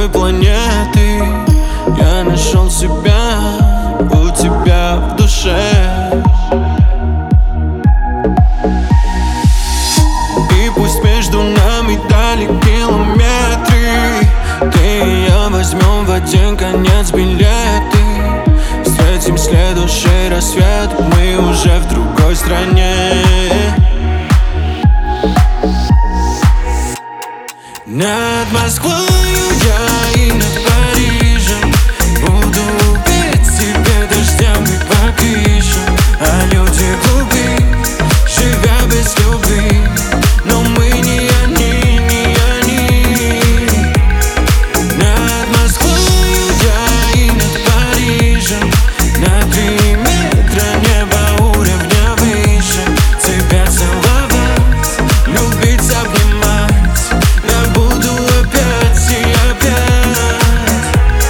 другой планеты. Я нашел себя у тебя в душе. И пусть между нами дали километры, ты и я возьмем в один конец билеты. Встретим следующий рассвет, мы уже в другой стране. Над Москвою я и над Парижем буду петь тебе дождями по крышам. А люди глупы, живя без любви, но мы не они, не они. Над Москвою я и над Парижем, на 3 метра неба уровня выше. Тебя целовать, любить, обнимать я буду опять и опять.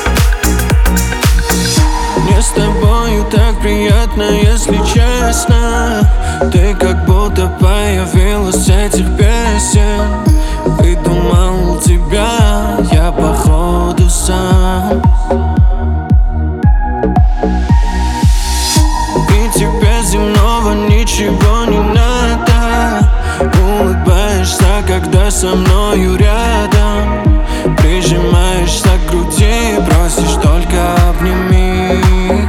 Мне с тобою так приятно, если честно. Ты как будто появилась с этих песен. Придумал тебя я походу сам. И тебе земного ничего не надо. Улыбаешься, когда со мною рядом. Прижимаешься к груди, просишь только обними.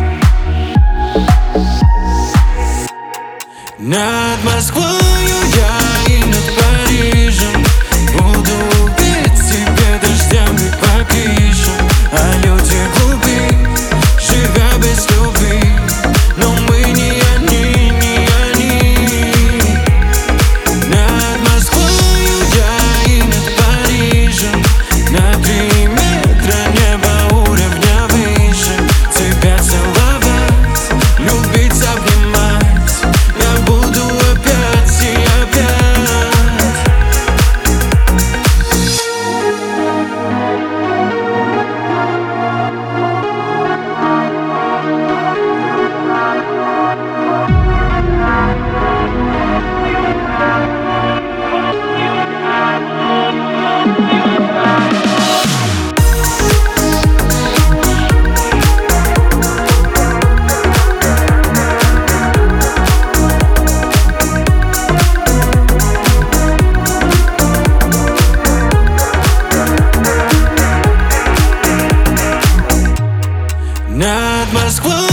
Над Москвою я и над Парижем буду петь тебе дождями по крышам. А люди глупы, живя без любви, но мы не они, не они. Над Москвою я и над Парижем, на 3 метра неба уровня выше. Тебя целовать, любить, обнимать я буду опять и опять. Над Москвой